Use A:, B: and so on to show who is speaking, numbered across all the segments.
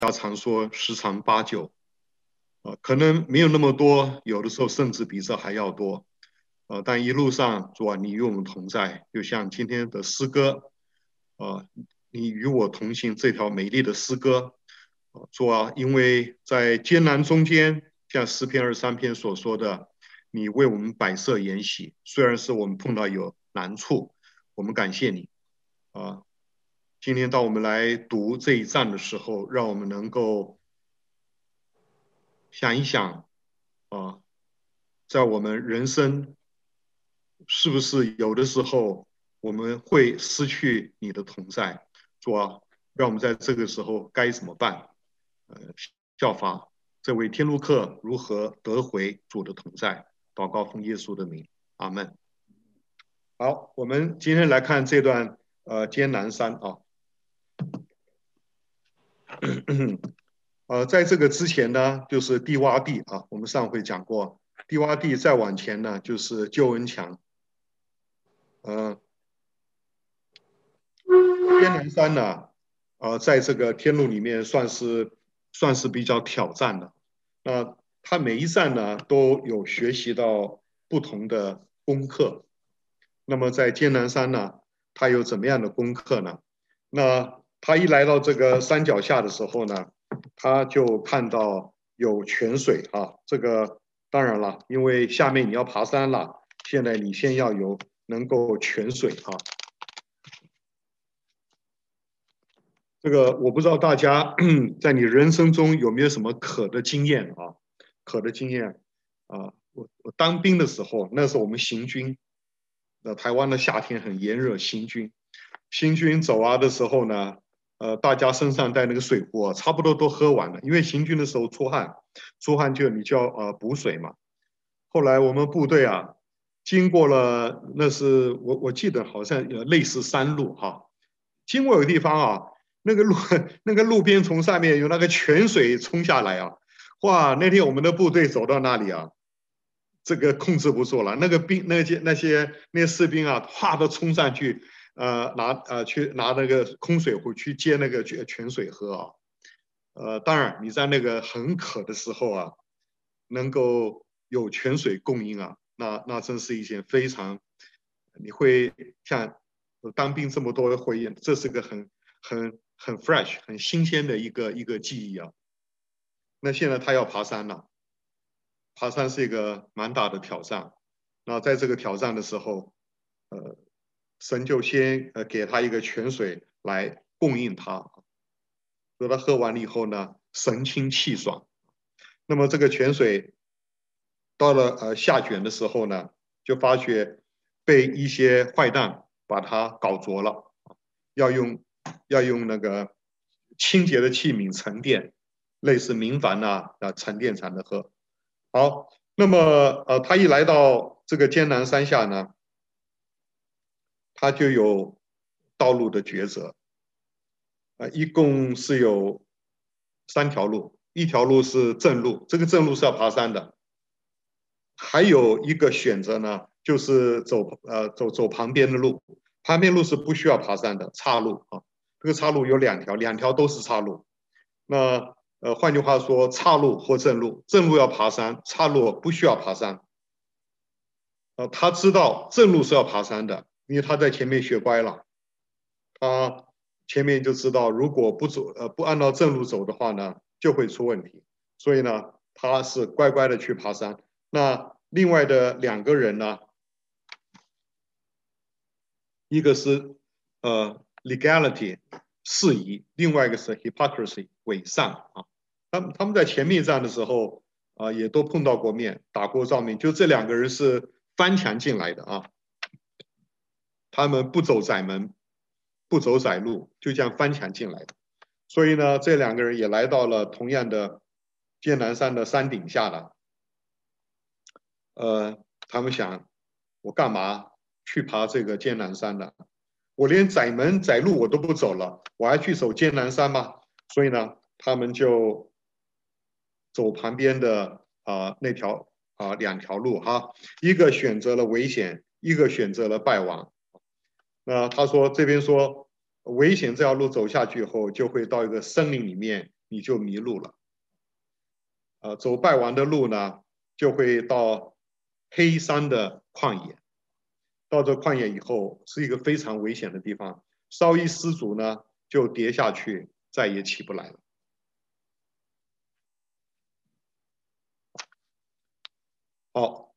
A: 要常说十常八九，可能没有那么多，有的时候甚至比这还要多，但一路上主啊，你与我们同在，就像今天的诗歌，你与我同行这条美丽的诗歌，主啊，因为在艰难中间，像诗篇23篇所说的，你为我们摆设筵席，虽然是我们碰到有难处，我们感谢你，啊、今天当我们来读这一章的时候，让我们能够想一想，啊，在我们人生是不是有的时候我们会失去你的同在？主啊，让我们在这个时候该怎么办？呃，效法这位天路客如何得回主的同在？祷告奉耶稣的名，阿门。好，我们今天来看这段艰难山啊。在这个之前呢，就是低洼地啊，我们上回讲过，低洼地再往前呢，就是救恩墙。艰难山呢，在这个天路里面算是比较挑战的。那他每一站呢，都有学习到不同的功课。那么在艰难山呢，他有怎么样的功课呢？那他一来到这个山脚下的时候呢，他就看到有泉水啊。这个当然了，因为下面你要爬山了，现在你先要有能够泉水啊。这个我不知道大家在你人生中有没有什么渴的经验啊？渴的经验啊，我当兵的时候，那时候我们行军，台湾的夏天很炎热，行军走啊的时候呢，大家身上带那个水壶啊，差不多都喝完了，因为行军的时候出汗，出汗你就要补水嘛。后来我们部队啊，经过了，那是我记得好像类似山路哈，经过有个地方啊，那个路那个路边从上面有那个泉水冲下来啊，哇！那天我们的部队走到那里啊，这个控制不住了，那个兵那些士兵啊，哗都冲上去，去拿那个空水壶去接那个泉水喝啊。当然你在那个很渴的时候啊，能够有泉水供应啊，那真是一件非常，你会像当兵这么多回忆，这是个很 fresh 很新鲜的一个记忆啊。那现在他要爬山了，爬山是一个蛮大的挑战。那在这个挑战的时候，神就先给他一个泉水来供应他，所以他喝完了以后呢，神清气爽。那么这个泉水到了下卷的时候呢，就发觉被一些坏蛋把它搞浊了，要用那个清洁的器皿沉淀，类似明矾沉淀才能喝。好，那么他一来到这个艰难山下呢，他就有道路的抉择，一共是有3条路，一条路是正路，这个正路是要爬山的，还有一个选择呢，就是走旁边的路，旁边路是不需要爬山的岔路啊。这个岔路有2条，两条都是岔路。那换句话说，岔路或正路，正路要爬山，岔路不需要爬山。他知道正路是要爬山的，因为他在前面学乖了，他前面就知道，如果不按照正路走的话呢，就会出问题。所以呢，他是乖乖的去爬山。那另外的2个人呢，一个是legality 适宜，另外一个是 hypocrisy 伪善啊。他们在前面站的时候也都碰到过面，打过照面，就这2个人是翻墙进来的啊。他们不走窄门，不走窄路，就这样翻墙进来的。所以呢，这2个人也来到了同样的艰难山的山顶下了。他们想，我干嘛去爬这个艰难山呢？我连窄门窄路我都不走了，我还去走艰难山吗？所以呢，他们就走旁边的那条2条路哈，一个选择了危险，一个选择了败亡。那他说这边说危险这条路走下去以后，就会到一个森林里面， 你就迷路了。走败完的路呢，就会到黑山的旷野。到这旷野以后，是一个非常危险的地方，稍一失足呢，就跌下去，再也起不来了。好，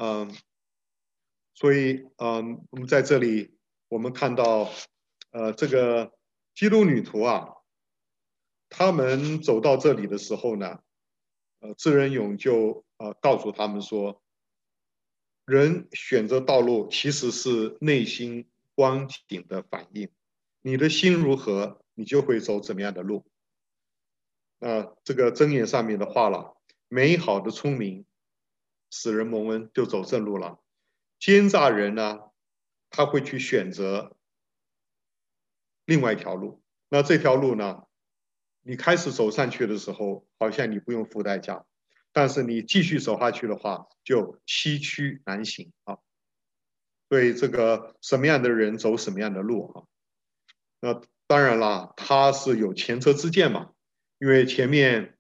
A: 所以我们在这里我们看到，这个基督女徒啊，他们走到这里的时候呢，智仁勇就告诉他们说，人选择道路其实是内心光景的反应，你的心如何，你就会走怎么样的路。这个箴言上面的话了，美好的聪明使人蒙恩，就走正路了。奸诈人呢，他会去选择另外一条路。那这条路呢，你开始走上去的时候，好像你不用付代价，但是你继续走下去的话，就崎岖难行啊。所以这个什么样的人走什么样的路啊？那当然了，他是有前车之鉴嘛，因为前面，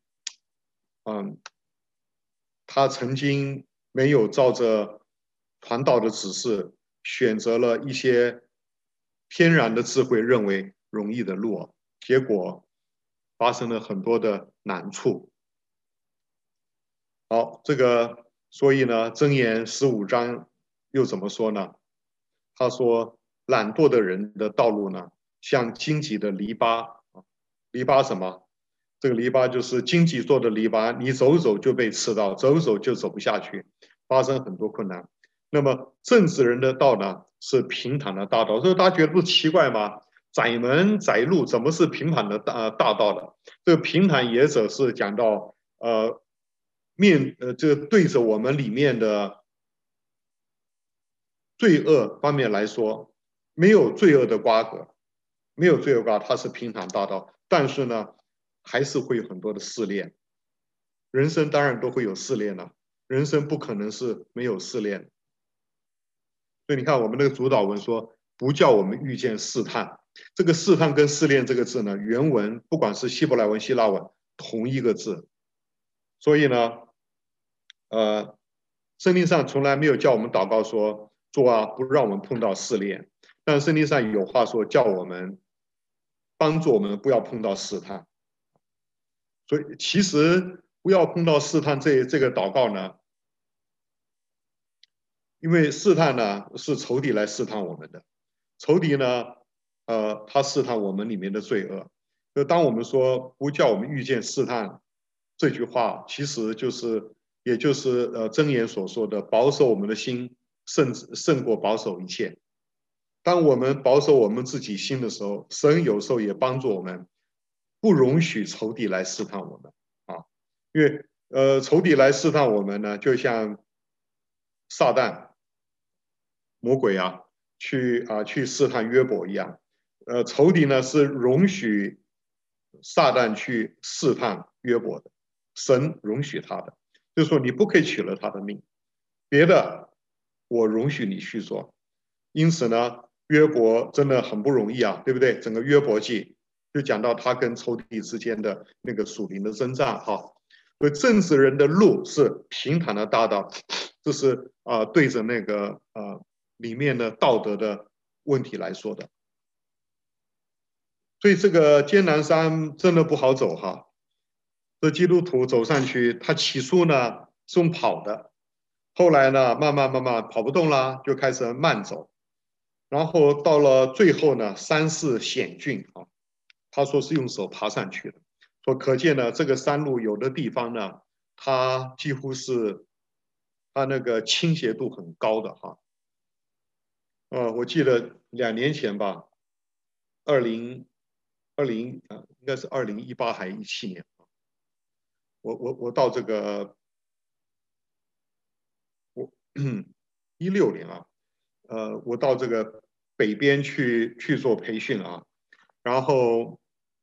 A: 他曾经没有照着传道的指示，选择了一些天然的智慧认为容易的路，结果发生了很多的难处。好，这个所以呢，箴言15章又怎么说呢？他说，懒惰的人的道路呢，像荆棘的篱笆，篱笆什么？这个篱笆就是荆棘做的篱笆，你走走就被刺到，走走就走不下去，发生很多困难。那么正直人的道呢，是平坦的大道。所以大家觉得不奇怪吗？窄门窄路怎么是平坦的大道的？这个平坦也者是讲到这个对着我们里面的罪恶方面来说，没有罪恶的瓜葛，没有罪恶瓜，它是平坦大道。但是呢，还是会有很多的试炼。人生当然都会有试炼了，人生不可能是没有试炼。所以你看，我们那个主导文说，不叫我们遇见试探。这个试探跟试炼这个字呢，原文不管是希伯来文、希腊文，同一个字。所以呢，圣经上从来没有叫我们祷告说，主啊，不让我们碰到试炼。但圣经上有话说，叫我们帮助我们不要碰到试探。所以其实不要碰到试探这个祷告呢，因为试探呢是仇敌来试探我们的，仇敌呢，他试探我们里面的罪恶。就当我们说不叫我们遇见试探这句话，其实也就是箴言所说的保守我们的心胜过保守一切。当我们保守我们自己心的时候，神有时候也帮助我们，不容许仇敌来试探我们啊，因为仇敌来试探我们呢，就像撒旦魔鬼啊，去试探约伯一样。仇敌呢是容许撒旦去试探约伯的，神容许他的，就是说你不可以取了他的命，别的我容许你去做。因此呢，约伯真的很不容易啊，对不对？整个约伯记就讲到他跟仇敌之间的那个属灵的征战哈。所以正直人的路是平坦的大道，这是对着那个里面的道德的问题来说的。所以这个艰难山真的不好走哈。这基督徒走上去，他起初呢是用跑的，后来呢慢慢跑不动了，就开始慢走，然后到了最后呢山势险峻啊，他说是用手爬上去的，说可见呢这个山路有的地方呢，它几乎是它那个倾斜度很高的哈。我记得2年前吧，应该是2018还是17年，我到这个16年啊，我到这个北边去做培训啊，然后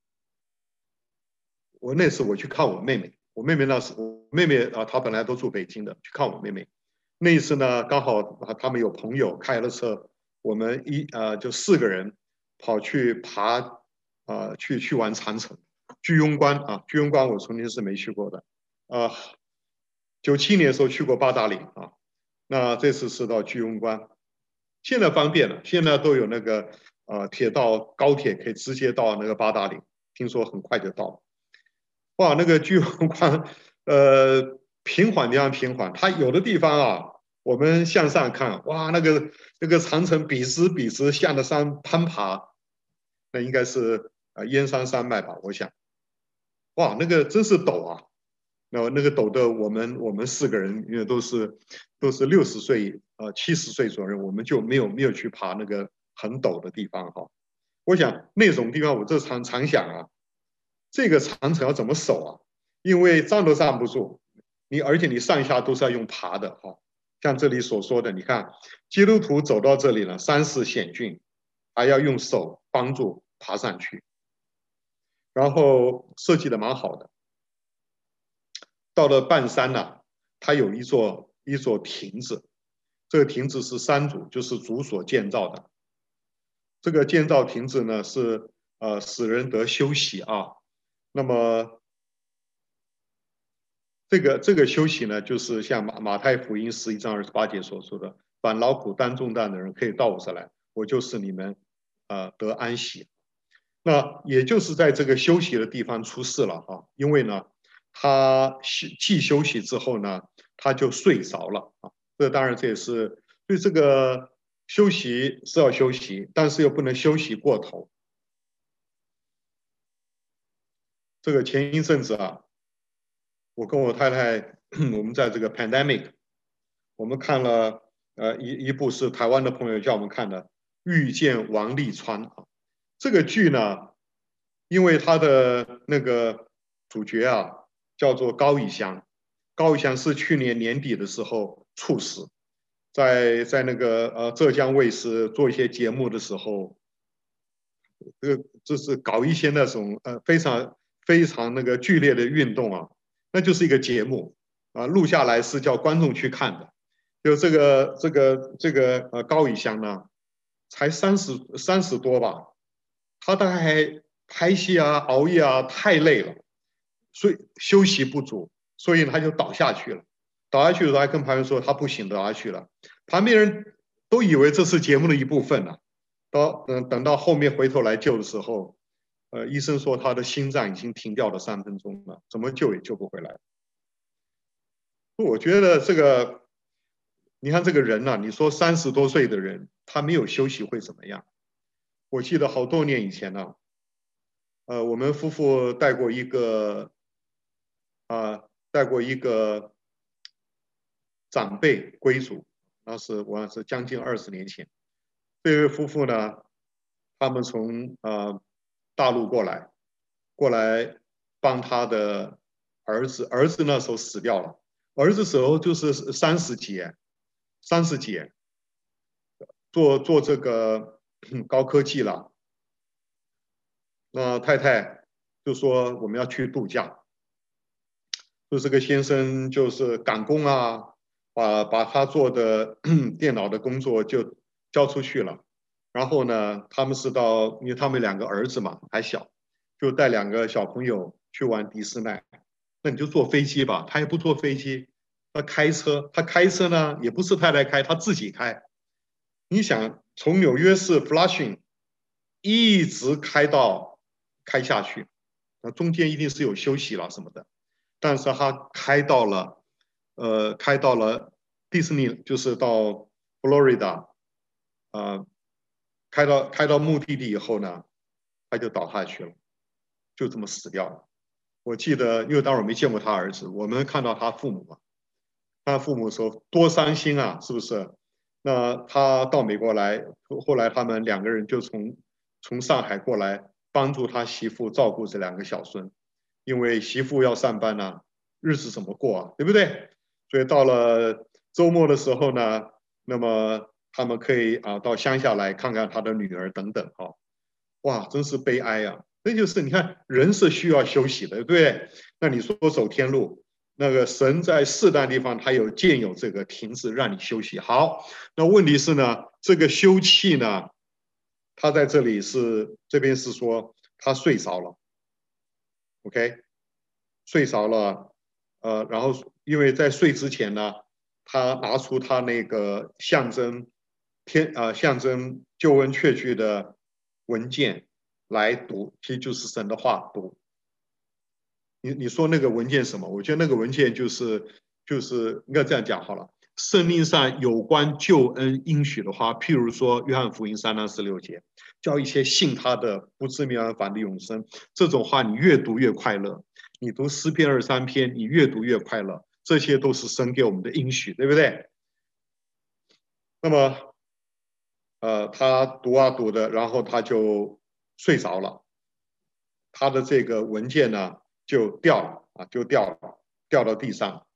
A: 那次我去看我妹妹，我妹妹她本来都住北京的，去看我妹妹。那一次呢，刚好他们有朋友开了车，我们就4个人跑去爬去玩长城， 居庸关啊，居庸关我曾经是没去过的，97年的时候去过八达岭啊，那这次是到居庸关，现在方便了，现在都有那个铁道高铁可以直接到那个八达岭，听说很快就到。哇，那个居庸关平缓地方平缓，它有的地方啊，我们向上看，哇，那个长城笔直笔直向着山攀爬，那应该是燕山山脉吧，我想。哇，那个真是陡啊！那个陡的，我们4个人，因为都是60岁70岁左右，我们就没有去爬那个很陡的地方哈。我想那种地方，我这常想啊，这个长城要怎么守啊？因为站都站不住，而且你上下都是要用爬的哈。像这里所说的，你看基督徒走到这里了，山势险峻，还要用手帮助爬上去，然后设计的蛮好的。到了半山呢，它有一座亭子，这个亭子是山主，就是主所建造的。这个建造亭子呢是使人得休息啊。那么这个休息呢，就是像马太福音11章28节所说的：“凡劳苦担重担的人，可以到我这来，我就是你们得安息。”那也就是在这个休息的地方出事了哈，因为呢，他既休息之后呢，他就睡着了啊。当然这也是对这个休息是要休息，但是又不能休息过头。这个前一阵子啊，我跟我太太，我们在这个 pandemic， 我们看了一部是台湾的朋友叫我们看的《遇见王沥川》啊。这个剧呢，因为他的那个主角啊叫做高以翔，高以翔是去年年底的时候猝死，在那个浙江卫视做一些节目的时候，就是搞一些那种非常那个剧烈的运动啊，那就是一个节目啊，录下来是叫观众去看的。就这个高以翔呢，才30多吧，他大概拍戏啊、熬夜啊太累了，所以休息不足，所以他就倒下去了。倒下去的时候还跟旁边说他不行，倒下去了。旁边人都以为这是节目的一部分了。等到后面回头来救的时候，医生说他的心脏已经停掉了3分钟了，怎么救也救不回来。我觉得这个，你看这个人啊，你说30多岁的人，他没有休息会怎么样？我记得好多年以前呢，我们夫妇带过一个长辈归族，那是我是将近20年前。这位夫妇呢，他们从大陆过来帮他的儿子那时候死掉了，儿子时候就是30几，做这个高科技了。那太太就说我们要去度假，就这个先生就是赶工啊，把他做的电脑的工作就交出去了。然后呢，他们是因为他们2个儿子嘛还小，就带2个小朋友去玩迪士尼。那你就坐飞机吧，他也不坐飞机，他开车呢也不是太太开，他自己开。你想从纽约市 Flushing 一直开下去，那中间一定是有休息了什么的，但是他开到了迪士尼，就是到 Florida，开到目的地以后呢，他就倒下去了，就这么死掉了。我记得，因为当时我没见过他儿子，我们看到他父母嘛，他父母说多伤心啊，是不是？那他到美国来，后来他们2个人就从上海过来帮助他媳妇照顾这2个小孙，因为媳妇要上班呢，日子怎么过啊？对不对？所以到了周末的时候呢，那么他们可以到乡下来看看他的女儿等等啊。哇，真是悲哀啊！那就是你看，人是需要休息的，对不对？那你说走天路，那个神在适当地方，他建有这个亭子让你休息。好，那问题是呢，这个休憩呢，他在这边是说他睡着了。 OK， 睡着了，然后因为在睡之前呢，他拿出他那个象征救恩确据的文件来读，其实就是神的话读。你说那个文件什么？我觉得那个文件就是应该这样讲好了。圣经上有关救恩应许的话，譬如说约翰福音3章16节，叫一些信他的不至灭而反的永生。这种话你越读越快乐。你读诗篇23篇，你越读越快乐。这些都是神给我们的应许，对不对？那么，他读啊读的，然后他就睡着了。他的这个文件呢就掉了啊，就掉到地上。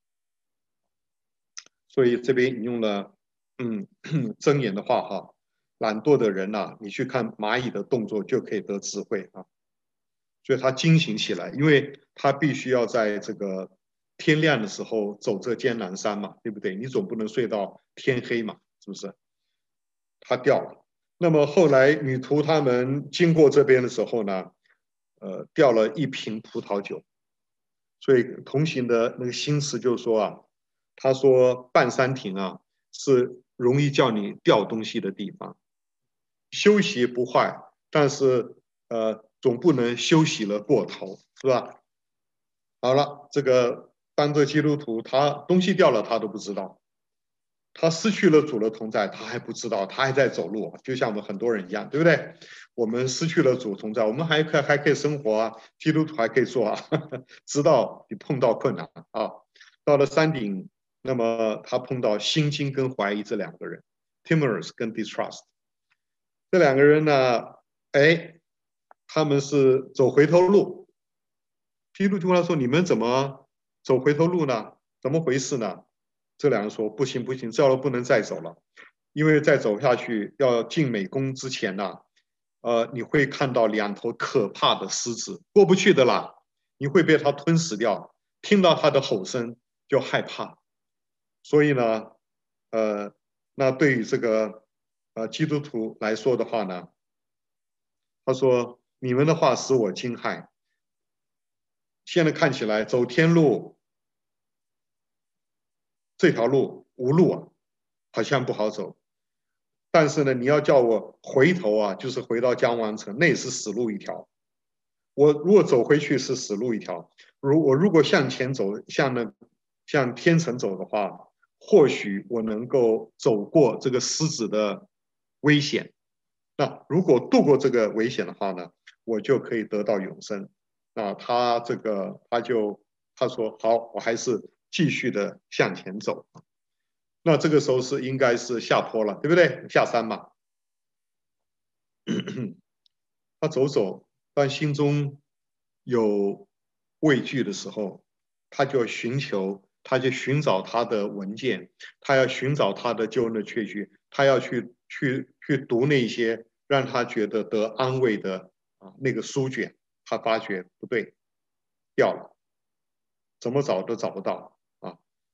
A: 所以这边引用了箴言的话哈，懒惰的人呐，你去看蚂蚁的动作就可以得智慧啊。所以他惊醒起来，因为他必须要在这个天亮的时候走这艰难山嘛，对不对？你总不能睡到天黑嘛，是不是？他掉了。那么后来女徒他们经过这边的时候呢，掉了一瓶葡萄酒。所以同行的那个新词就说啊，他说半山亭啊是容易叫你掉东西的地方，休息不坏，但是总不能休息了过头，是吧？好了，这个当着基督徒，他东西掉了他都不知道，他失去了主的同在，他还不知道，他还在走路，就像我们很多人一样，对不对？我们失去了主同在，我们还可以生活啊，基督徒还可以做啊，直到你碰到困难啊。到了山顶，那么他碰到心惊跟怀疑这两个人 ，timorous 跟 distrust 这两个人呢，哎，他们是走回头路。基督徒他说：“你们怎么走回头路呢？怎么回事呢？”这两人说：“不行不行，这条路不能再走了，因为再走下去要进美宫之前呢，你会看到两头可怕的狮子，过不去的啦，你会被它吞噬掉。听到它的吼声就害怕。所以呢，那对于这个基督徒来说的话呢，他说：你们的话使我惊骇。现在看起来走天路。”这条路无路啊，好像不好走。但是呢，你要叫我回头啊，就是回到江湾城，那也是死路一条。我如果走回去是死路一条，如果向前走，向天城走的话，或许我能够走过这个狮子的危险。那如果度过这个危险的话呢，我就可以得到永生。那他说好，我还是继续的向前走。那这个时候应该是下坡了，对不对？下山嘛。他走，当心中有畏惧的时候，他就寻找他的文件，他要寻找他的救恩的确据，他要去读那些让他觉得得安慰的那个书卷，他发觉不对，掉了，怎么找都找不到啊。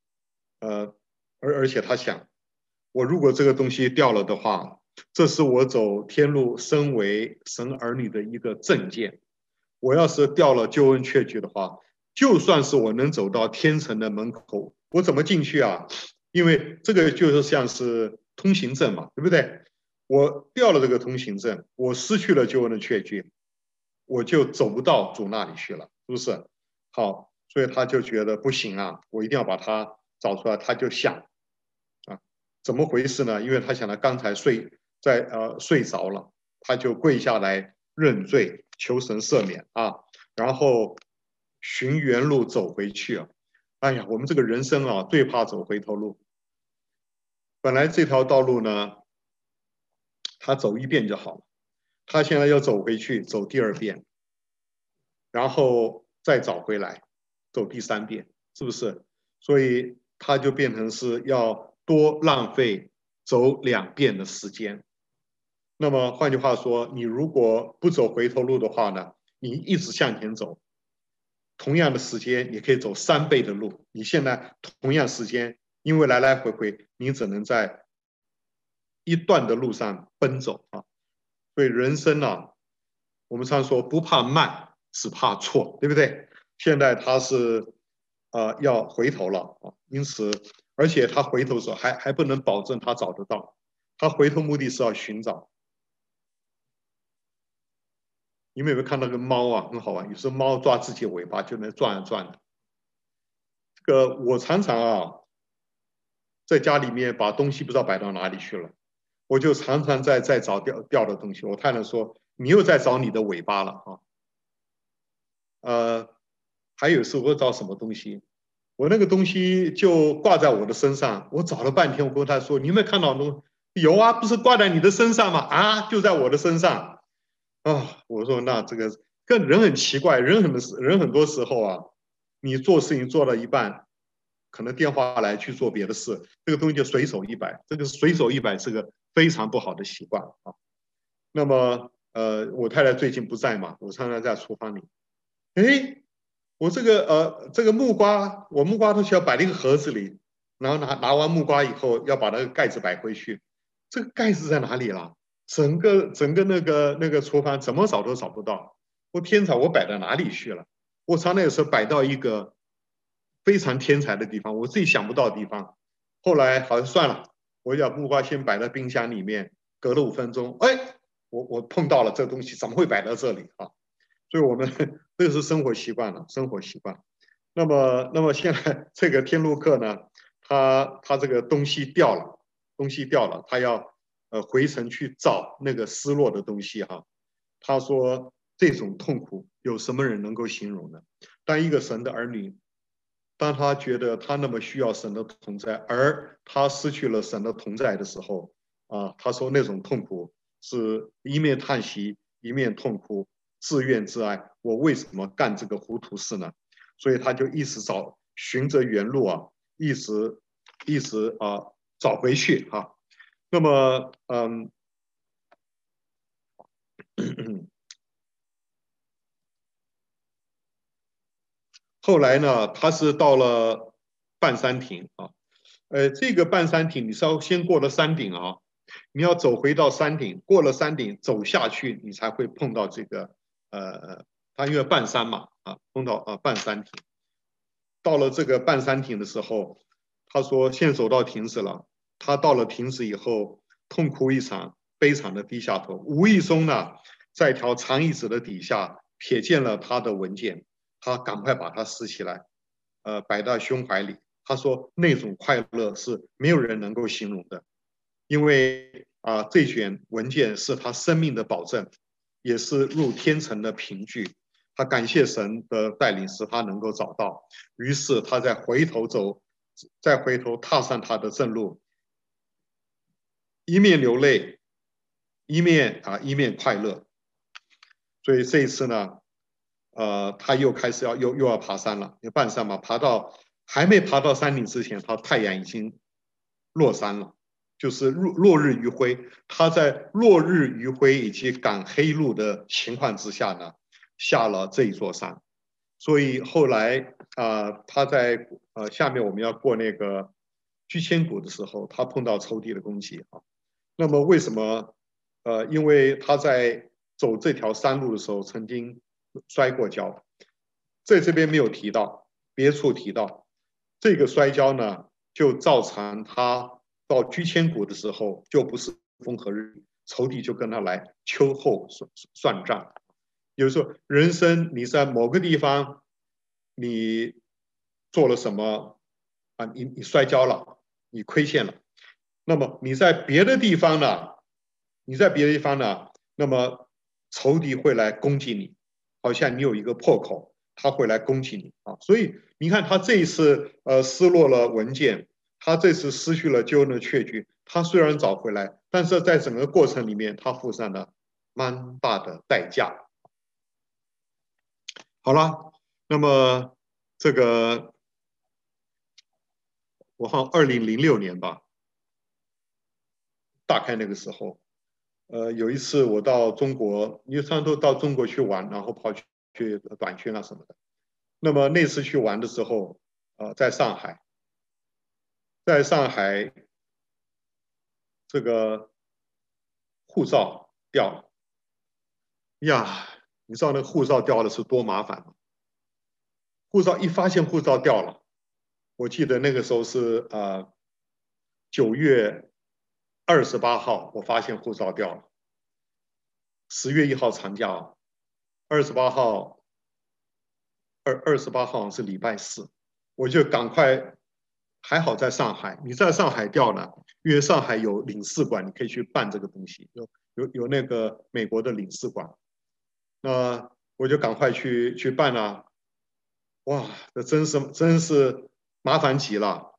A: 而且他想，我如果这个东西掉了的话，这是我走天路身为神儿女的一个证件。我要是掉了救恩确据的话，就算是我能走到天城的门口，我怎么进去啊？因为这个就是像是通行证嘛，对不对？我掉了这个通行证，我失去了救恩的确据，我就走不到主那里去了，是不是？好，所以他就觉得不行啊，我一定要把它找出来。他就想怎么回事呢？因为他想他刚才睡着了，他就跪下来认罪，求神赦免啊，然后寻原路走回去啊。哎呀，我们这个人生啊，最怕走回头路。本来这条道路呢，他走一遍就好了，他现在要走回去，走第二遍，然后再找回来，走第三遍，是不是？所以他就变成是要多浪费走2遍的时间。那么换句话说，你如果不走回头路的话呢，你一直向前走，同样的时间你可以走3倍的路。你现在同样时间，因为来来回回，你只能在一段的路上奔走啊。所以人生啊，我们常说不怕慢， 是怕错，对不对？现在他是要回头了啊，因此而且他回头的时候还不能保证他找得到，他回头目的是要寻找。你们有没有看到个猫啊？很好玩，有时候猫抓自己尾巴就能转啊转的。这个我常常在家里面把东西不知道摆到哪里去了，我就常常在找掉的东西。我太太说你又在找你的尾巴了啊。还有时候找什么东西，我那个东西就挂在我的身上，我找了半天，我跟他说你有没有看到东西？有啊，不是挂在你的身上吗？啊，就在我的身上啊。我说那这个跟人很奇怪，人很多时候你做事情做到一半，可能电话来去做别的事，这个东西就随手一摆，这个随手一摆是个非常不好的习惯啊。那么我太太最近不在嘛，我常常在厨房里，哎，我这个木瓜，我木瓜都需要摆在一个盒子里，然后拿完木瓜以后要把那个盖子摆回去，这个盖子在哪里了？整个那个厨房怎么找都找不到。我天才，我摆到哪里去了？我常常有时候摆到一个非常天才的地方，我自己想不到的地方。后来好像算了，我把木瓜先摆在冰箱里面，隔了5分钟，哎，我碰到了这东西，怎么会摆到这里啊？所以我们这个是生活习惯了，生活习惯。那么现在这个天路客呢，他这个东西掉了，东西掉了，他要回城去找那个失落的东西哈。他说这种痛苦有什么人能够形容呢？当一个神的儿女，当他觉得他那么需要神的同在，而他失去了神的同在的时候他说那种痛苦是一面叹息，一面痛哭，自怨自艾。我为什么干这个糊涂事呢？所以他就一直循着原路一直找回去那么后来呢，他是到了半山亭这个半山亭你是要先过了山顶你要走回到山顶，过了山顶走下去，你才会碰到这个他因为半山嘛碰到半山亭。到了这个半山亭的时候，他说现在走到亭子了。他到了亭子以后，痛哭一场，悲惨的低下头。无意中呢，在一条长椅子的底下瞥见了他的文件，他赶快把它拾起来，摆到胸怀里。他说那种快乐是没有人能够形容的，因为这卷文件是他生命的保证，也是入天城的凭据。他感谢神的带领，使他能够找到。于是他再回头踏上他的正路，一面流泪，一面快乐。所以这一次呢，他又开始又要爬山了，要半山嘛，还没爬到山顶之前，太阳已经落山了，就是落日余晖。他在落日余晖以及赶黑路的情况之下呢，下了这一座山。所以后来他在下面我们要过那个居千谷的时候，他碰到仇敌的攻击那么为什么？因为他在走这条山路的时候曾经摔过跤，在这边没有提到，别处提到。这个摔跤呢，就造成他到居千谷的时候就不是风和日丽，仇敌就跟他来秋后算账。有时候人生你在某个地方你做了什么你摔跤了，你亏欠了，那么你在别的地方呢，那么仇敌会来攻击你，好像你有一个破口，他会来攻击你所以你看他这一次失落了文件，他这次失去了救恩的确据，他虽然找回来，但是在整个过程里面他付上了蛮大的代价。好了，那么这个我好像2006年吧，大概那个时候，有一次我到中国，因为常都到中国去玩，然后跑去短宣什么的。那么那次去玩的时候，在上海，这个护照掉了呀， 你知道那个护照掉了是多麻烦吗？护照一发现护照掉了，我记得那个时候是9月28号，我发现护照掉了。10月1号长假，28号是礼拜4，我就赶快，还好在上海，你在上海掉了，因为上海有领事馆，你可以去办这个东西，有那个美国的领事馆，那我就赶快去办了。哇，这真是麻烦极了。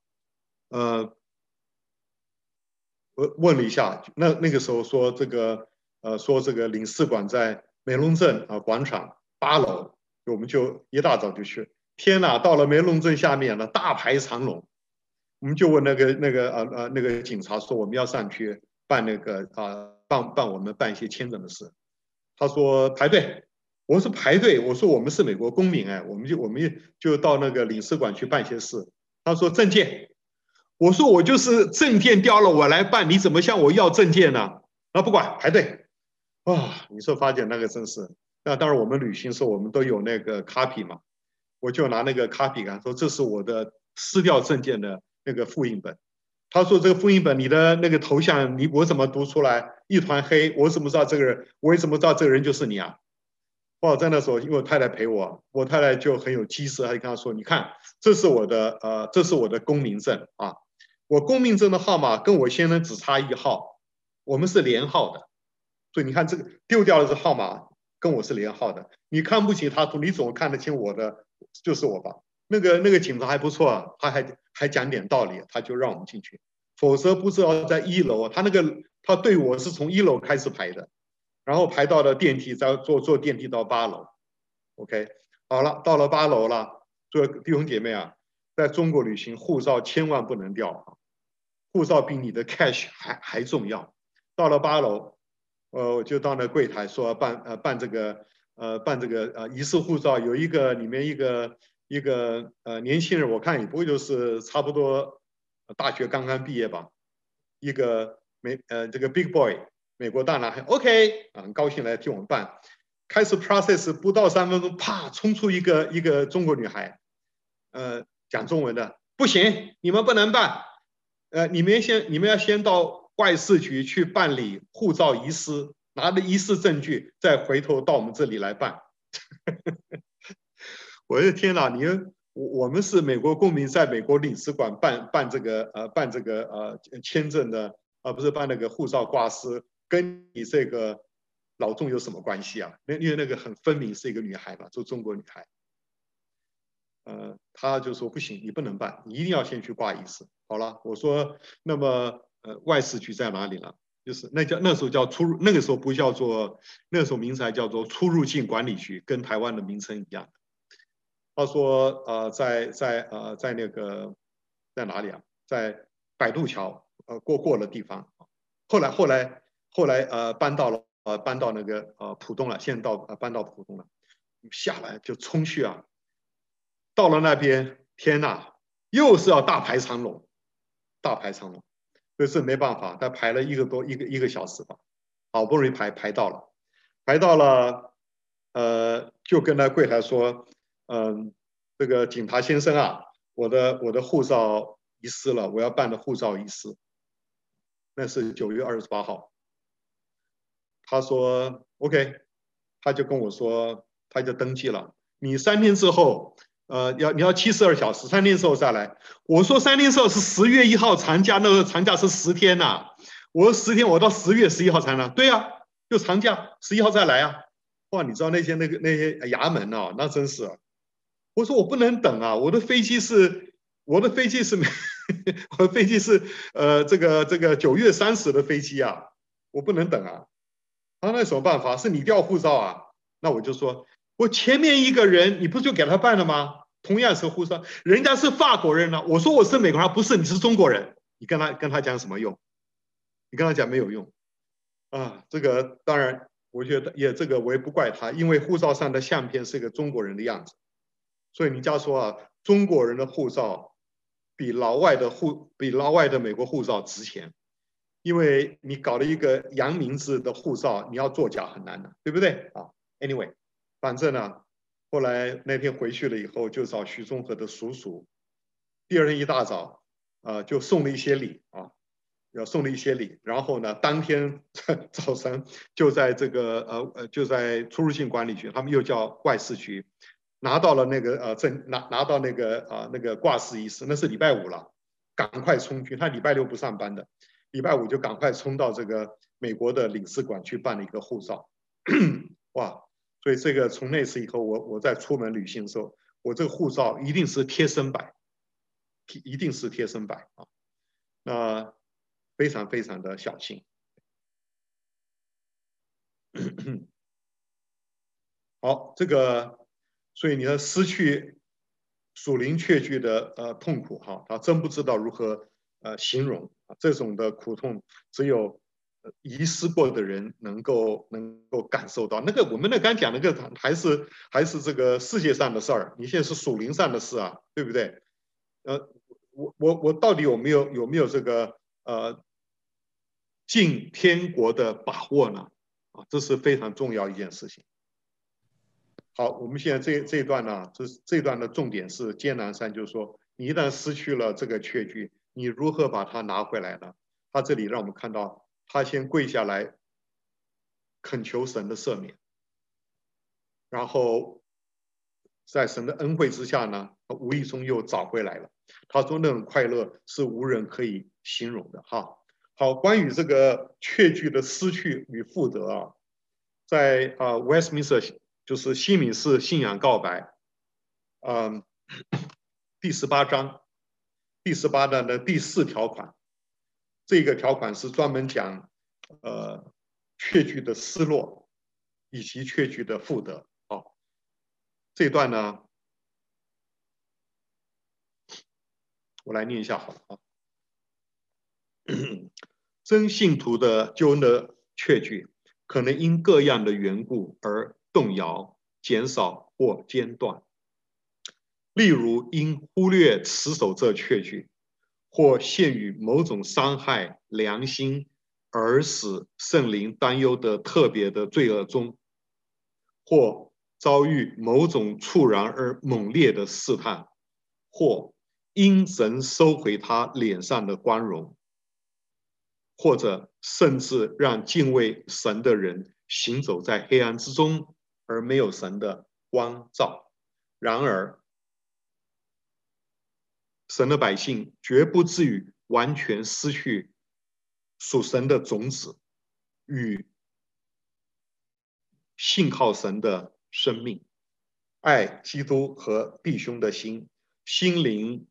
A: 我问了一下，那个时候说这个领事馆在梅龙镇广场8楼，我们就一大早就去。天哪，到了梅龙镇下面了，大排长龙。我们就问那个警察说，我们要上去办那个帮我们办一些签证的事。他说排队。我说排队，我说我们是美国公民，哎，我们就到那个领事馆去办些事。他说证件。我说我就是证件掉了，我来办，你怎么向我要证件呢？不管排队。你说发现那个真是，那当然我们旅行时候我们都有那个 copy 嘛，我就拿那个 copy 给他说这是我的撕掉证件的那个复印本。他说这个复印本你的那个头像我怎么读出来？一团黑，我怎么知道这个人？我怎么知道这个人就是你啊？在那时候，因为我太太陪我太太就很有机智，她就跟他说：“你看，这是我的公民证啊，我公民证的号码跟我先生只差1号，我们是连号的，所以你看这个丢掉了这号码跟我是连号的，你看不起他，你总看得清我的，就是我吧？”那个警察还不错，他还讲点道理，他就让我们进去，否则不知道在1楼，他对我是从1楼开始排的。然后排到了电梯，再坐电梯到8楼 ，OK， 好了，到了8楼了。所以弟兄姐妹啊，在中国旅行，护照千万不能掉啊，护照比你的 cash 还重要。到了8楼，我就到那柜台说办这个遗失护照，有里面一个年轻人，我看也不会就是差不多大学刚刚毕业吧，一个这个 big boy。美国大男孩 ，OK， 很高兴来替我们办。开始 process 不到3分钟，啪，冲出一个中国女孩，讲中文的，不行，你们不能办，你们要先到外事局去办理护照遗失，拿着遗失证据，再回头到我们这里来办。我的天哪，我们是美国公民，在美国领事馆办这个签证的，不是办那个护照挂失。跟你这个老仲有什么关系啊？因为那个很分明是一个女孩嘛，就中国女孩。他就说不行，你不能办，你一定要先去挂遗失。好了，我说那么外事局在哪里呢？就是那时候叫那个时候不叫做，那个时候名字还叫做出入境管理局，跟台湾的名称一样。他说在那个在哪里啊？在百渡桥过了地方。后来搬到那个浦东了，现在搬到浦东了，下来就冲去啊，到了那边，天哪，又是要大排长龙，这是没办法，他排了一个小时吧，好不容易排到了，就跟那柜台说，这个警察先生啊，我的护照遗失了，我要办的护照遗失，那是9月28号。他说 OK， 他就跟我说，他就登记了。你3天之后，你要72小时，3天之后再来。我说3天之后是10月1号长假，那个长假是10天呐。我说10天，我到10月11号才能。对呀，就长假11号再来啊。哇，你知道那些衙门啊，那真是。我说我不能等啊，我的飞机是我的飞机是这个9月30的飞机啊，我不能等啊。那什么办法？是你掉护照啊？那我就说，我前面一个人，你不就给他办了吗？同样是护照，人家是法国人呢、我说我是美国人，不是，你是中国人，你跟他讲什么用？你跟他讲没有用啊。这个当然，我觉得这个我也不怪他，因为护照上的相片是一个中国人的样子，所以人家说啊，中国人的护照比老外的美国护照值钱。因为你搞了一个洋名字的护照，你要作假很难的，对不对啊 ？Anyway， 反正呢，后来那天回去了以后，就找徐中和的叔叔。第二天一大早，就送了一些礼啊，送了一些礼。然后呢，当天早晨就在这个就在出入境管理局，他们又叫外事局，拿到了那个拿到那个那个挂失遗失，那是礼拜五了，赶快冲去。他礼拜六不上班的，礼拜五就赶快冲到这个美国的领事馆去办了一个护照。哇！所以这个从那次以后，我在出门旅行的时候，我这个护照一定是贴身版，一定是贴身版啊。那非常非常的小心。好，这个，所以你要失去属灵确据的痛苦哈，他真不知道如何形容啊，这种的苦痛只有遗失过的人能够感受到。那个我们刚讲那个还是这个世界上的事儿，你现在是属灵上的事啊，对不对？我到底有没有这个进天国的把握呢？啊，这是非常重要一件事情。好，我们现在这一段呢，这一段的重点是艰难山，就是说，你一旦失去了这个确据，你如何把它拿回来呢？他这里让我们看到，他先跪下来恳求神的赦免，然后在神的恩惠之下呢，无意中又找回来了。他说那种快乐是无人可以形容的哈。好，关于这个确据的失去与复得啊，在Westminster 就是西敏寺信仰告白，第18章第18章的第4条款，这个条款是专门讲确据的失落以及确据的复得。好，这段呢，我来念一下好了啊。真信徒的救恩的确据，可能因各样的缘故而动摇、减少或间断。例如，因忽略持守这确据，或陷于某种伤害良心而使圣灵担忧的特别的罪恶中，或遭遇某种猝然而猛烈的试探，或因神收回他脸上的光荣，或者甚至让敬畏神的人行走在黑暗之中，而没有神的光照。然而，神的百姓绝不至于完全失去属神的种子与信靠神的生命，爱基督和弟兄的心，心灵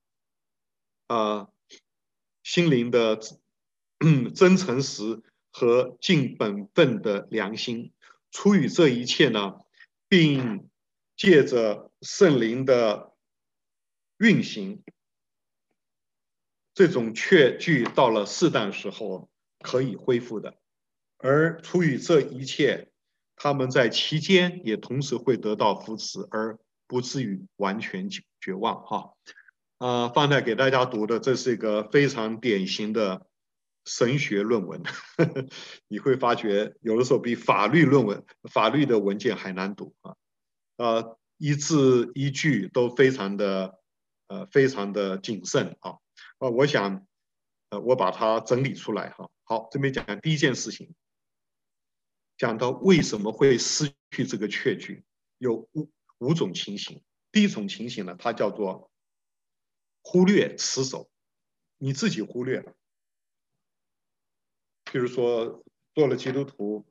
A: 心灵的真诚实和尽本分的良心。出于这一切呢，并借着圣灵的运行，这种确据到了适当时候可以恢复的。而出于这一切，他们在期间也同时会得到扶持，而不至于完全绝望哈。放在给大家读的，这是一个非常典型的神学论文，你会发觉有的时候比法律论文、法律的文件还难读啊。一字一句都非常的谨慎啊。我想我把它整理出来哈。好，这边讲第一件事情，讲到为什么会失去这个确据，有五种情形。第一种情形呢，它叫做忽略持守，你自己忽略了。比如说做了基督徒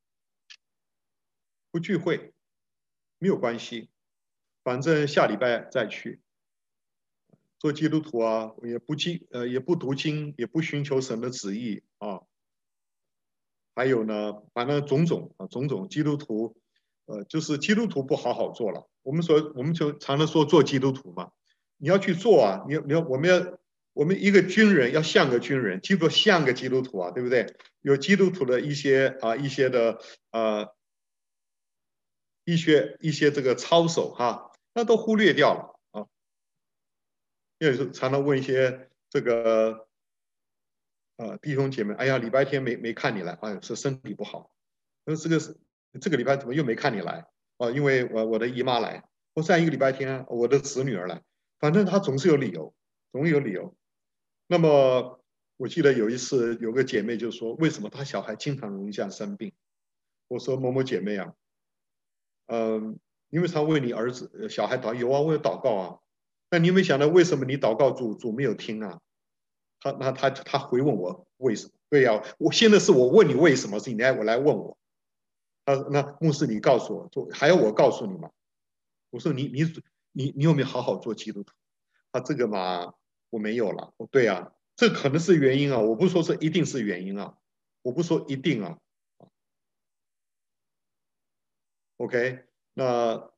A: 不聚会没有关系，反正下礼拜再去。做基督徒啊，也不读经，也不寻求神的旨意啊。还有呢，反正种种基督徒，就是基督徒不好好做了。我们就常常说做基督徒嘛，你要去做啊，我们一个军人要像个军人，基督像个基督徒啊，对不对？有基督徒的一些这个操守哈，那都忽略掉了啊。也是常常问一些这个弟兄姐妹，哎呀，礼拜天没看你来，哎，是身体不好。那这个礼拜怎么又没看你来？ 因为我的姨妈来，或在一个礼拜天我的侄女儿来，反正她总是有理由，总有理由。那么我记得有一次有个姐妹就说，为什么她小孩经常容易这样生病？我说某某姐妹啊，因为她为你儿子小孩有啊，我有祷告啊。那你有没有想到为什么你祷告主没有听啊？他回问我为什么？对呀、我现在是我问你为什么，是你来问我。那牧师你告诉我，还要我告诉你吗？我说你有没有好好做基督徒？这个嘛我没有了。对呀、这可能是原因啊，我不说这一定是原因啊，我不说一定啊。OK，那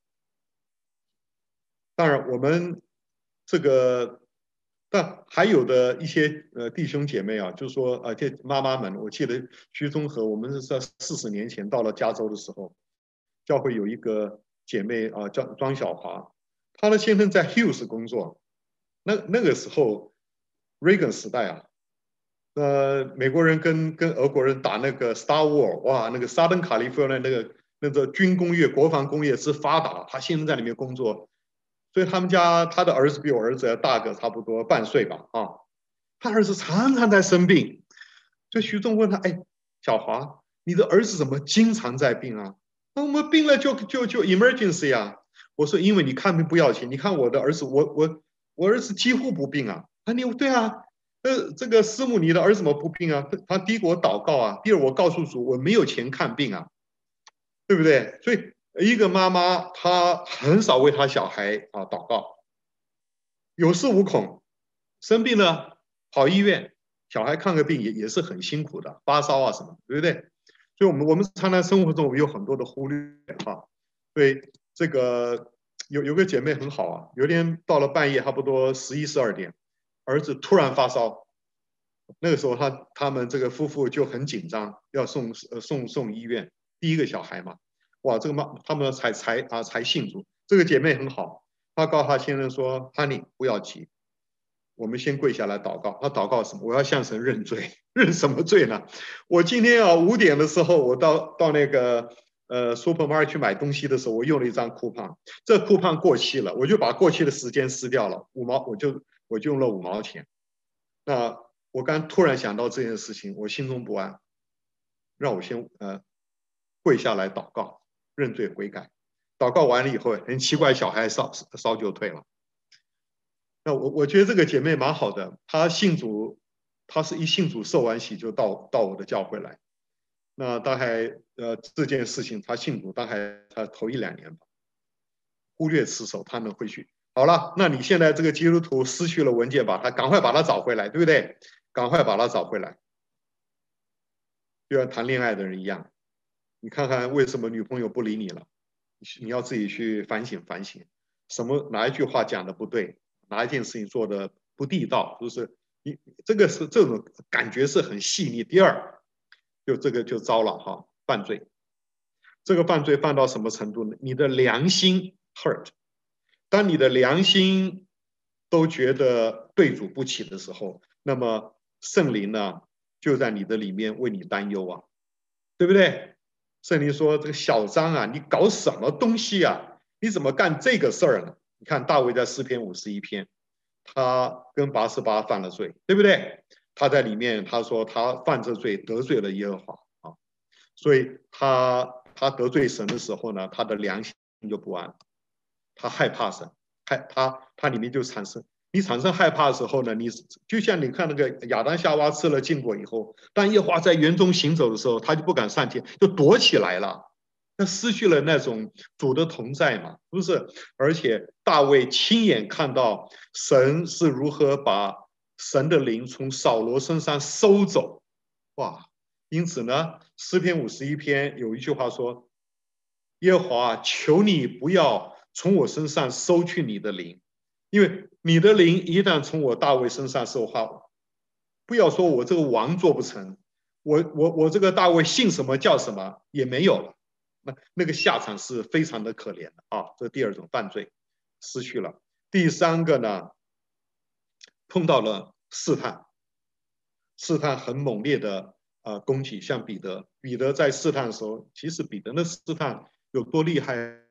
A: 当然我们这个，但还有的一些弟兄姐妹啊，就是说这妈妈们，我记得徐中和，我们是在40年前到了加州的时候，教会有一个姐妹叫庄小华，她的先生在 Hughes 工作，那个时候 Reagan 时代啊，美国人跟俄国人打那个 Star War， 哇，那个沙登卡利夫兰那个军工业、国防工业之发达，他先生在里面工作，所以他们家他的儿子比我儿子大个差不多半岁吧，他儿子常常在生病，所以徐仲问他，哎，小华，你的儿子怎么经常在病啊？那我们病了就 emergency 啊。我说因为你看病不要紧，你看我的儿子，我儿子几乎不病啊。你对啊，这个师母，你的儿子怎么不病啊？他第一个我祷告啊，第二我告诉主我没有钱看病啊，对不对？所以一个妈妈她很少为她小孩祷告，有恃无恐，生病了跑医院，小孩看个病也是很辛苦的，发烧啊什么，对不对？所以我们常常生活中我们有很多的忽略对这个有个姐妹很好啊，有一天到了半夜差不多11、12点，儿子突然发烧，那个时候他们这个夫妇就很紧张，要送医院，第一个小孩嘛，哇，这个他们才信主。这个姐妹很好，她告诉她先生说：“Honey，不要急，我们先跪下来祷告。”她祷告什么？我要向神认罪，认什么罪呢？我今天5点的时候，我到那个supermarket 去买东西的时候，我用了一张 coupon，这 coupon 过期了，我就把过期的时间撕掉了，5毛，我就用了5毛钱。那我刚突然想到这件事情，我心中不安，让我先跪下来祷告，认罪悔改。祷告完了以后，很奇怪，小孩烧就退了。那我觉得这个姐妹蛮好的，她信主，她是一信主受完洗就到我的教会来。那大概这件事情她信主大概她头1、2年吧，忽略持守，她能回去。好了，那你现在这个基督徒失去了文件，赶快把他找回来，对不对？赶快把他找回来，就像谈恋爱的人一样，你看看为什么女朋友不理你了，你要自己去反省反省，哪一句话讲的不对，哪一件事情做的不地道，就是这种感觉是很细腻。第二，这个就糟了犯罪，这个犯罪犯到什么程度呢？你的良心 hurt，当你的良心都觉得对主不起的时候，那么圣灵呢就在你的里面为你担忧啊，对不对？圣灵说：“这个小张啊，你搞什么东西啊？你怎么干这个事儿呢？”你看大卫在诗篇51篇，他跟拔示巴犯了罪，对不对？他在里面他说他犯这罪得罪了耶和华啊，所以他得罪神的时候呢，他的良心就不安，他害怕神，他里面就你产生害怕的时候呢，你就像你看那个亚当夏娃吃了禁果以后，当耶和华在园中行走的时候，他就不敢上前，就躲起来了。那失去了那种主的同在嘛，不是？而且大卫亲眼看到神是如何把神的灵从扫罗身上收走，哇！因此呢，诗篇51篇有一句话说：“耶和华，求你不要从我身上收去你的灵，因为你的灵一旦从我大卫身上受化，不要说我这个王做不成，我这个大卫姓什么叫什么也没有了，那个下场是非常的可怜的啊。这第二种犯罪失去了。第三个呢，碰到了试探，试探很猛烈的攻击，像彼得在试探的时候，其实彼得的试探有多厉害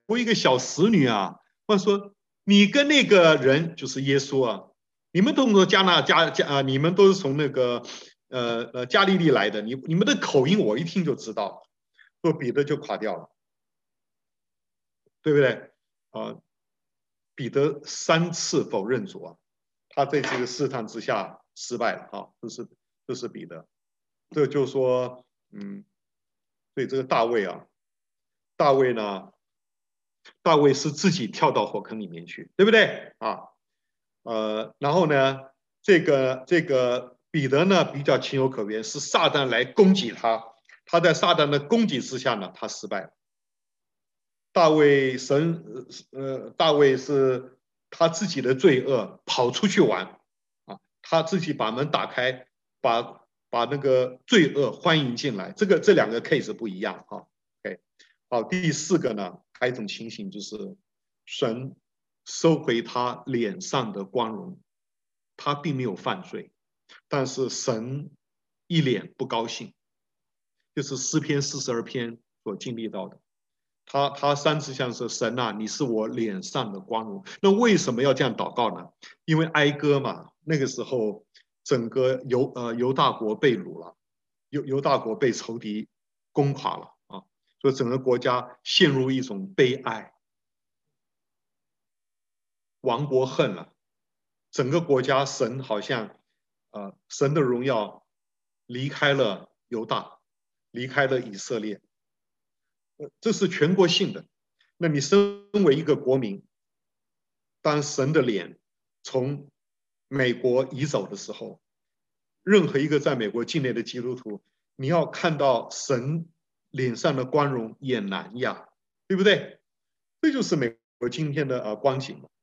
A: 一个小使女啊，或者说你跟那个人就是耶稣啊，你们都从你们都是从那个加利利来的，你们的口音我一听就知道，说彼得就垮掉了，对不对？彼得3次否认主啊，他在这个试探之下失败了啊，这是彼得，这就是说，对这个大卫啊，大卫呢，大卫是自己跳到火坑里面去，对不对啊？然后呢，这个彼得呢比较情有可原，是撒旦来攻击他，他在撒旦的攻击之下呢，他失败了。大卫大卫是他自己的罪恶跑出去玩啊，他自己把门打开，把那个罪恶欢迎进来，这2个 case 不一样啊。OK， 好，第4个呢，还有一种情形就是神收回他脸上的光荣，他并没有犯罪，但是神一脸不高兴，就是诗篇42篇所经历到的。他3次像是神啊，你是我脸上的光荣。那为什么要这样祷告呢？因为哀歌嘛，那个时候整个犹大国被掳了，犹大国被仇敌攻垮了啊，所以整个国家陷入一种悲哀，亡国恨了，整个国家神好像神的荣耀离开了犹大，离开了以色列。这是全国性的。那你身为一个国民，当神的脸从美国移走的时候，任何一个在美国境内的基督徒，你要看到神脸上的光荣也难呀，对不对？这就是美国今天的光景嘛。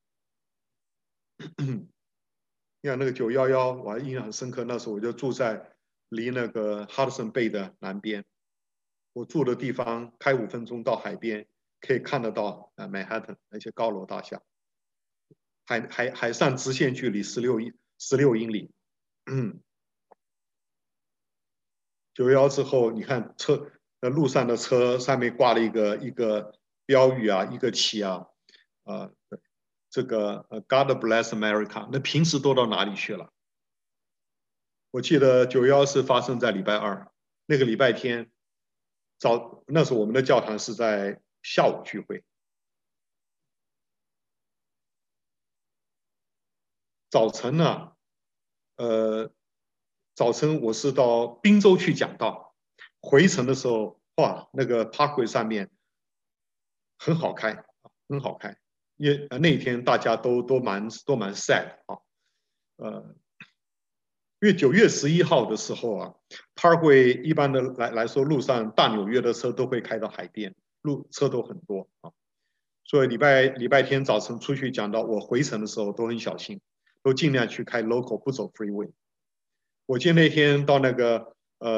A: 你看那个911，我还印象很深刻，那时候我就住在离那个 Hudson Bay 的南边。我住的地方开5分钟到海边，可以看得到Manhattan 那些高楼大厦，海上直线距离16英里。911之后，你看路上的车上面挂了一个标语啊，一个旗啊，这个God bless America， 那平时都到哪里去了？我记得911是发生在礼拜2，那个礼拜天。那时候我们的教堂是在下午聚会，早晨呢，早晨我是到宾州去讲道，回程的时候，哇，那个 Parkway 上面很好开，很好开，因为那天大家都蛮 sad 啊，因为9月11号的时候啊 ，Parkway 一般的来说，路上大纽约的车都会开到海边，车都很多啊，所以礼拜天早晨出去讲到，我回程的时候都很小心，都尽量去开 local， 不走 freeway。我记得那天到那个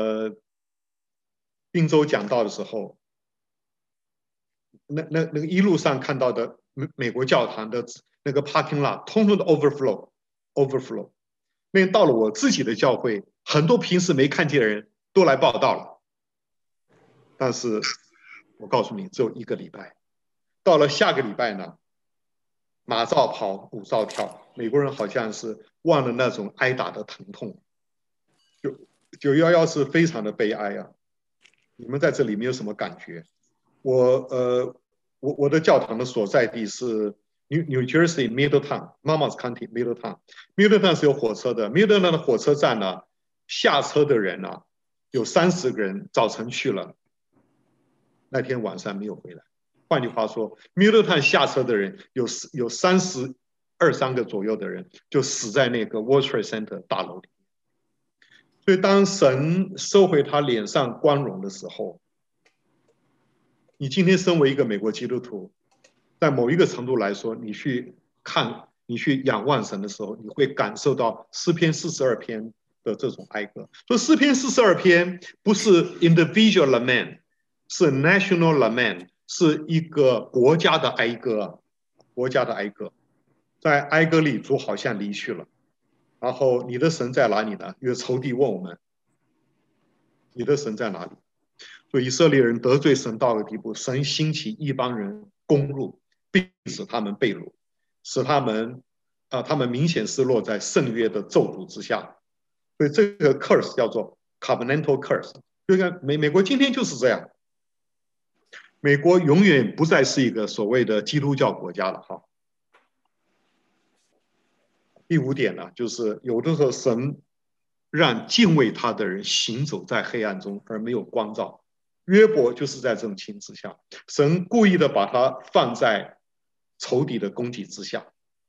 A: 宾州讲道的时候，那个一路上看到的美国教堂的那个 parking lot， 通通的 overflow。那天到了我自己的教会，很多平时没看见的人都来报道了。但是我告诉你，只有1个礼拜。到了下个礼拜呢，马照跑，鼓照跳，美国人好像是忘了那种挨打的疼痛。911是非常的悲哀啊！你们在这里没有什么感觉？我的教堂的所在地是 New Jersey Middletown，Monmouth County Middletown 是有火车的。Middletown 的火车站呢，下车的人呢，有30个人早晨去了，那天晚上没有回来。换句话说 ，Middletown 下车的人有32、3个左右的人就死在那个 World Trade Center 大楼里。所以当神收回他脸上光荣的时候，你今天身为一个美国基督徒，在某一个程度来说，你去仰望神的时候，你会感受到诗篇42篇的这种哀歌。所以诗篇42篇不是 individual lament， 是 national lament， 是一个国家的哀歌，国家的哀歌。在哀歌里，主好像离去了。然后你的神在哪里呢？因为仇敌问我们，你的神在哪里？所以以色列人得罪神到了地步，神兴起一帮人攻入，并使他们被掳，使他们他们明显是落在圣约的咒诅之下。所以这个 curse 叫做 covenantal curse。就像美国今天就是这样，美国永远不再是一个所谓的基督教国家了哈。第5点呢，就是有的时候神让敬畏他的人行走在黑暗中而没有光照。约伯就是在这种情之下，神故意的把他放在仇敌的攻击之下。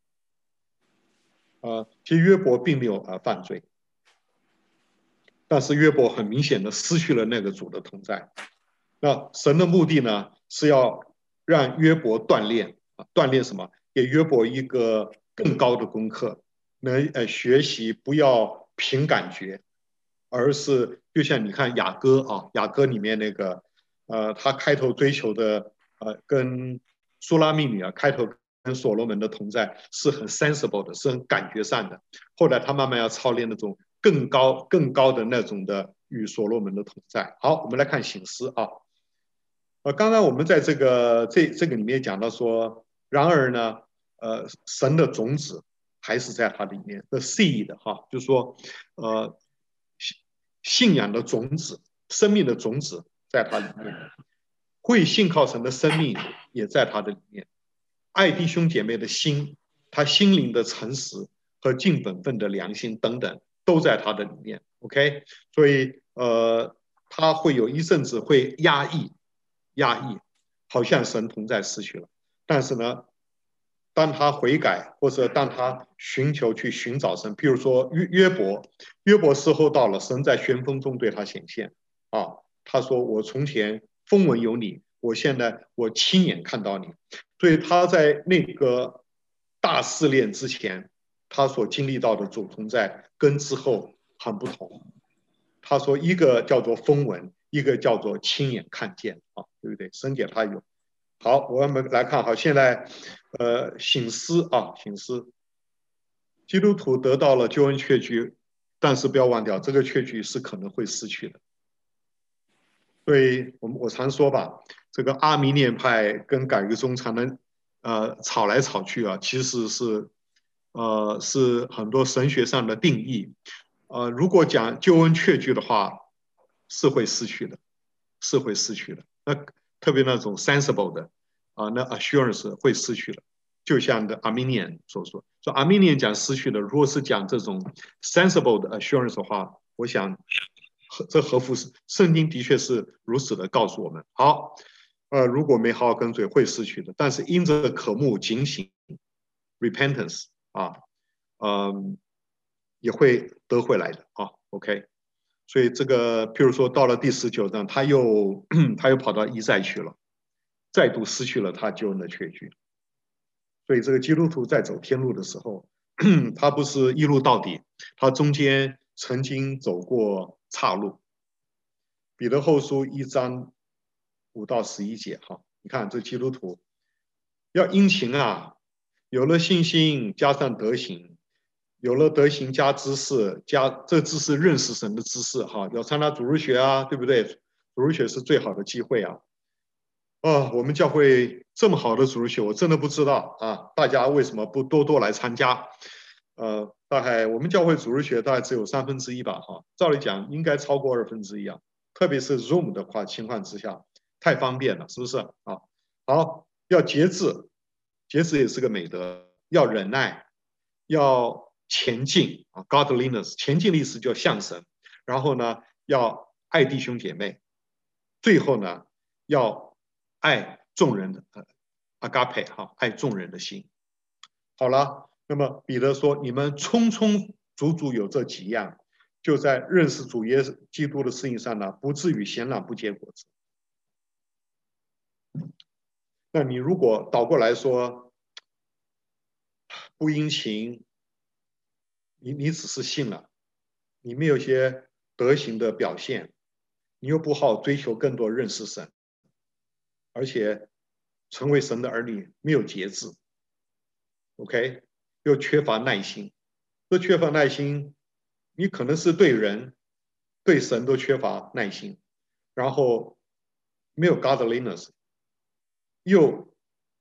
A: 其实约伯并没有犯罪，但是约伯很明显的失去了那个主的同在。那神的目的呢，是要让约伯锻炼锻炼什么？给约伯一个更高的功课，能学习不要凭感觉，而是就像你看雅歌啊，雅歌里面那个他开头追求的跟苏拉密女开头跟所罗门的同在是很 sensible 的，是很感觉上的。后来他慢慢要操练那种更高的那种的与所罗门的同在。好，我们来看醒思啊。刚刚我们在这个里面讲到说，然而呢，神的种子还是在它里面的 seed 哈，就是说，信仰的种子、生命的种子在它里面，会信靠神的生命也在它的里面，爱弟兄姐妹的心，他心灵的诚实和尽本分的良心等等，都在它的里面。OK， 所以他会有一阵子会压抑，好像神同在失去了。但是呢，当他悔改，或者当他寻求去寻找神，譬如说约伯时候到了，神在旋风中对他显现啊，他说：“我从前风闻有你，我现在我亲眼看到你。”所以他在那个大试炼之前，他所经历到的主同在跟之后很不同。他说一个叫做风闻，一个叫做亲眼看见啊，对不对？神给他有。好，我们来看，好，现在醒思啊，醒思，基督徒得到了救恩确据，但是不要忘掉，这个确据是可能会失去的。所以我常说吧，这个阿弥念派跟改革宗常能吵来吵去啊，其实是很多神学上的定义。如果讲救恩确据的话，是会失去的，是会失去的。那特别那种 sensible 的那 assurance 会失去的。就像的 Arminian 所说，Arminian 讲失去的，如果是讲这种 sensible 的 assurance 的话，我想这合乎圣经的确是如此的告诉我们。好，如果没好好跟随，会失去的。但是因着渴慕警醒 repentance 也会得回来的啊。OK， 所以这个譬如说到了第19章，他又跑到以赛去了，再度失去了他救恩的确据。所以这个基督徒在走天路的时候，他不是一路到底，他中间曾经走过岔路。彼得后书1章5到11节哈，你看这基督徒要殷勤啊，有了信心加上德行，有了德行加知识，这知识认识神的知识哈，要参加主日学啊，对不对？主日学是最好的机会啊。我们教会这么好的主日学，我真的不知道啊，大家为什么不多来参加？大概我们教会主日学大概只有1/3吧，哈，照理讲应该超过1/2啊，特别是 Zoom 的话情况之下，太方便了，是不是啊？好，要节制，节制也是个美德，要忍耐，要前进啊 ，Godliness， 前进的意思叫向神，然后呢，要爱弟兄姐妹，最后呢，要爱众人的agape 哈，爱众人的心。好了，那么彼得说：“你们充足有这几样，就在认识主耶稣基督的事情上呢，不至于闲懒不结果子。”那你如果倒过来说，不殷勤，你只是信了，你没有一些德行的表现，你又不好追求更多认识神，而且成为神的儿女没有节制 ，OK， 又缺乏耐心。这缺乏耐心，你可能是对人、对神都缺乏耐心，然后没有 godliness，又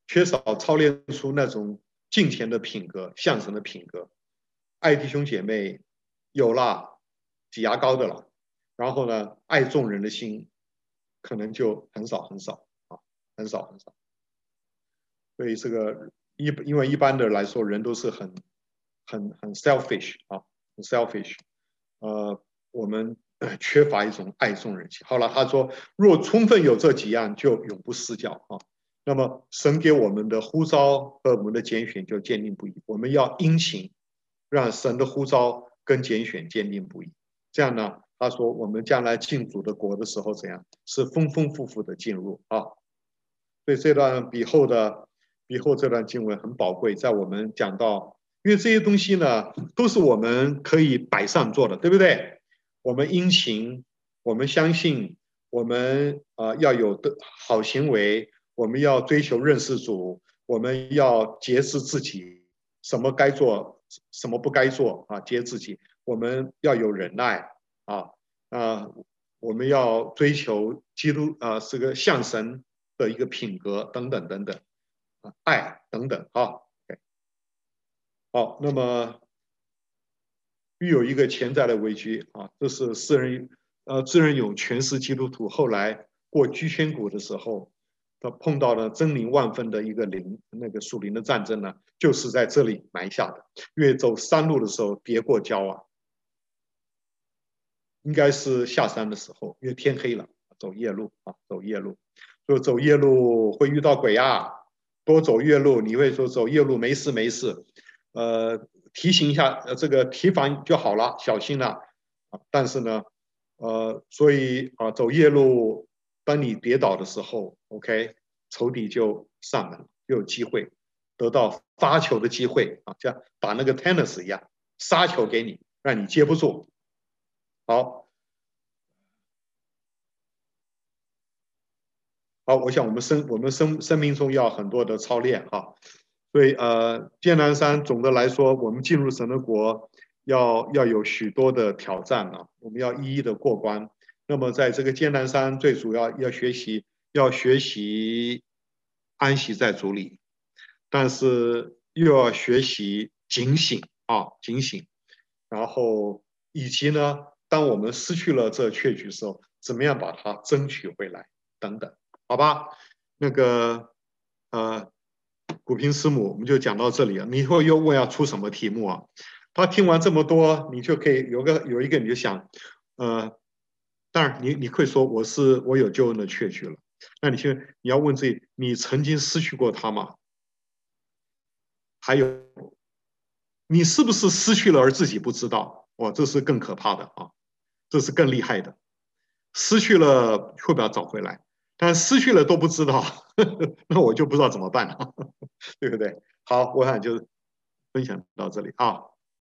A: 缺少操练出那种敬虔的品格、向神的品格。爱弟兄姐妹有了，挤牙膏的了，然后呢，爱众人的心可能就很少很少啊，很少很少。所以这个因为一般的来说，人都是很 selfish 啊，很 selfish。我们缺乏一种爱众人心。好了，他说，若充分有这几样，就永不失脚啊。那么神给我们的呼召和我们的拣选就坚定不移。我们要殷勤，让神的呼召跟拣选坚定不移。这样呢，他说我们将来进主的国的时候怎样？是丰丰富富的进入啊。所以这段彼后这段经文很宝贵，在我们讲到，因为这些东西呢，都是我们可以摆上做的，对不对？我们殷勤，我们相信，我们要有的好行为，我们要追求认识主，我们要节制自己，什么该做，什么不该做啊，节制自己。我们要有忍耐我们要追求基督是个向神的一个品格等等等等爱等等啊。好，那么遇有一个潜在的危机啊，这是自认有权势基督徒后来过居圈谷的时候，他碰到了狰狞万分的一个那个属灵的战争呢，就是在这里埋下的。因为走山路的时候跌过跤啊，应该是下山的时候，因为天黑了，走夜路啊，走夜路。说走夜路会遇到鬼啊，多走夜路，你会说走夜路没事没事，提醒一下，这个提防就好了，小心了但是呢，所以走夜路，当你跌倒的时候，OK，仇敌就上门，就有机会得到发球的机会啊，像打那个 tennis 一样，杀球给你，让你接不住。好，我想我们生命中要很多的操练哈，所以艰难山总的来说，我们进入神的国要有许多的挑战啊，我们要一一的过关。那么在这个艰难山，最主要要学习安息在主里，但是又要学习警醒警醒，然后以及呢，当我们失去了这确据的时候，怎么样把它争取回来等等。好吧，那个古平师母，我们就讲到这里了。你以后又问要出什么题目啊？他听完这么多，你就可以有一个你就想，当然你可以说我有救恩的确据了。那你要问自己，你曾经失去过他吗？还有，你是不是失去了而自己不知道？这是更可怕的啊，这是更厉害的。失去了会不要找回来？但失去了都不知道，那我就不知道怎么办了，对不对？好，我想就分享到这里啊。